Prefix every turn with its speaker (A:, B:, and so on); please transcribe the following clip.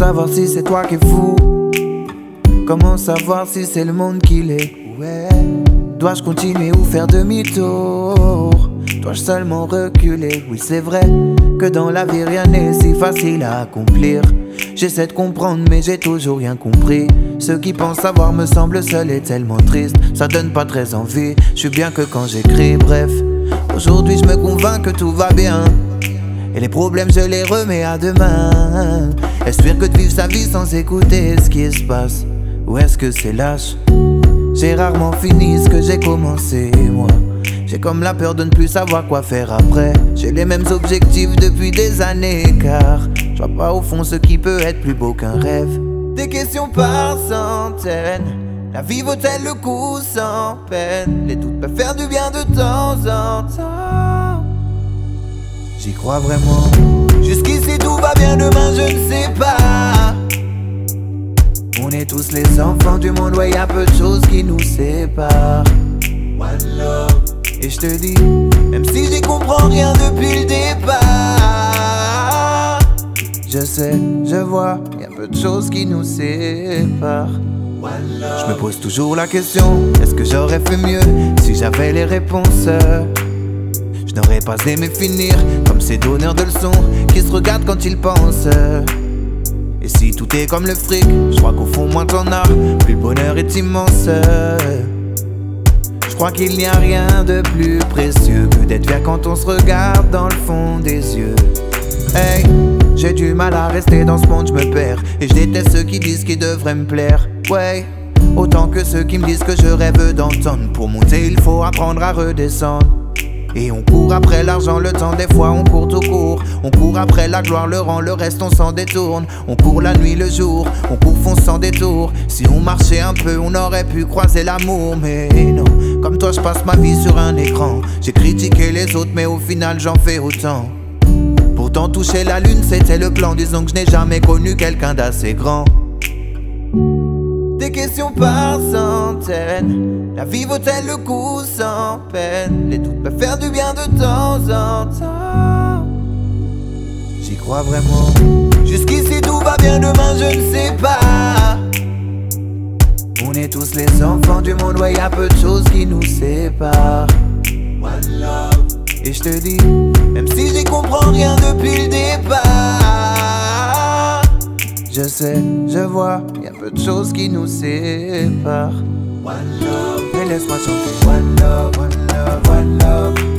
A: savoir si c'est toi qui es fou? Comment savoir si c'est le monde qui l'est? Ouais. Dois-je continuer ou faire demi-tour? Dois-je seulement reculer? Oui, c'est vrai que dans la vie rien n'est si facile à accomplir. J'essaie de comprendre mais j'ai toujours rien compris. Ceux qui pensent savoir me semblent seuls et tellement tristes. Ça donne pas très envie, je suis bien que quand j'écris. Bref, aujourd'hui je me convainc que tout va bien et les problèmes je les remets à demain. Est-ce pire que de vivre sa vie sans écouter ce qui se passe? Ou est-ce que c'est lâche? J'ai rarement fini ce que j'ai commencé, moi. J'ai comme la peur de ne plus savoir quoi faire après. J'ai les mêmes objectifs depuis des années, car je vois pas au fond ce qui peut être plus beau qu'un rêve. Des questions par centaines. La vie vaut-elle le coup sans peine? Les doutes peuvent faire du bien de temps en temps. J'y crois vraiment. Jusqu'ici tout va bien, demain je ne sais pas. On est tous les enfants du monde, ouais, y a peu de choses qui nous séparent. One love. Et je te dis, même si j'y comprends rien depuis le départ, je sais, je vois, y a peu de choses qui nous séparent. Je me pose toujours la question, est-ce que j'aurais fait mieux si j'avais les réponses? Je n'aurais pas aimé finir comme ces donneurs de leçons qui se regardent quand ils pensent. Et si tout est comme le fric, je crois qu'au fond moins t'en as, plus le bonheur est immense. Je crois qu'il n'y a rien de plus précieux que d'être fier quand on se regarde dans le fond des yeux. Hey, j'ai du mal à rester dans ce monde, je me perds. Et je déteste ceux qui disent qu'ils devraient me plaire. Ouais, autant que ceux qui me disent que je rêve d'entendre. Pour monter il faut apprendre à redescendre. Et on court après l'argent, le temps des fois on court tout court. On court après la gloire, le rang, le reste on s'en détourne. On court la nuit, le jour, on court fonce sans détour. Si on marchait un peu, on aurait pu croiser l'amour. Mais non, comme toi je passe ma vie sur un écran. J'ai critiqué les autres mais au final j'en fais autant. Pourtant toucher la lune c'était le plan. Disons que je n'ai jamais connu quelqu'un d'assez grand. Des questions par centaines. La vie vaut-elle le coup sans peine? Les doutes peuvent faire du bien de temps en temps. J'y crois vraiment. Jusqu'ici tout va bien, demain je ne sais pas. On est tous les enfants du monde, ouais, y a peu de choses qui nous séparent. One love. Et je te dis, même si j'y comprends rien depuis le départ, je sais, je vois, y a peu de choses qui nous séparent. One love. Mais laisse-moi chanter. One love, one love, one love.